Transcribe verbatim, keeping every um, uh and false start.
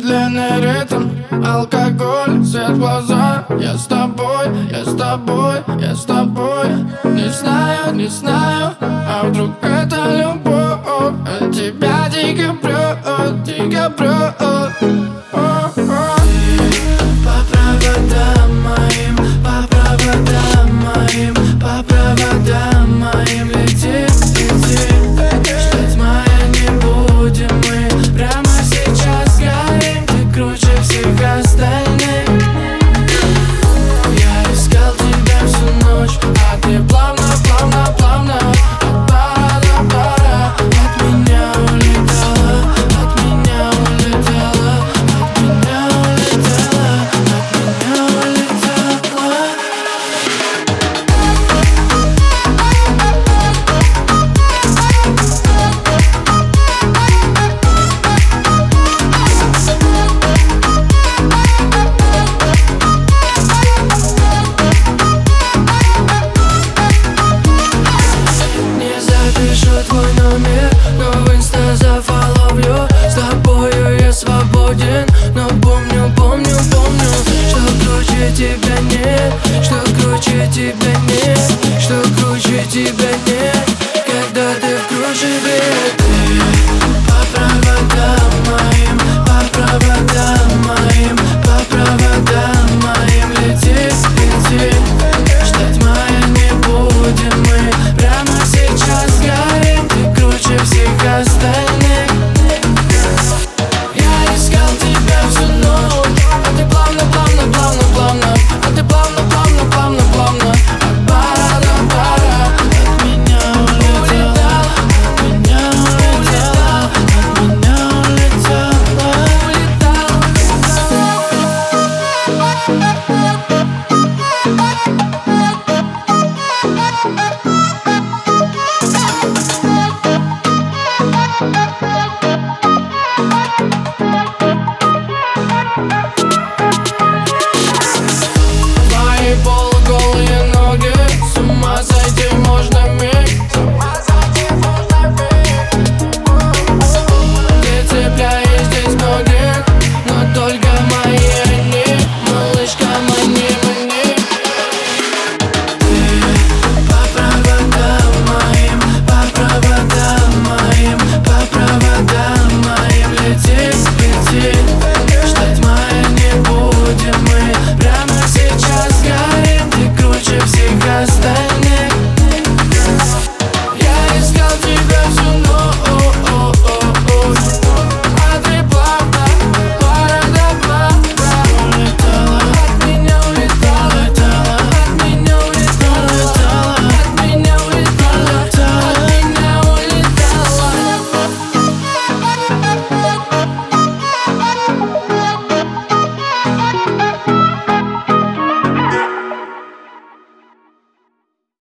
Медленный ритм, алкоголь, свет в глаза. Я с тобой, я с тобой, я с тобой. Не знаю, не знаю, а вдруг это любовь. От тебя дико прет, дико прет. По проводам моим, по проводам моим, по проводам моим лети, лети. Ждать мая не будем мы, прямо сейчас горим. Ты круче всех остальных. Я искал тебя всю ночь, а ты плавно, плавно, плавно от пара до пара от меня улетала, от меня улетала, от меня улетала, от меня улетала. Не запишу твой номер, но в инста зафоловлю. С тобою я свободен, но помню, помню, помню, что круче тебя нет, что круче тебя нет, что круче тебя нет.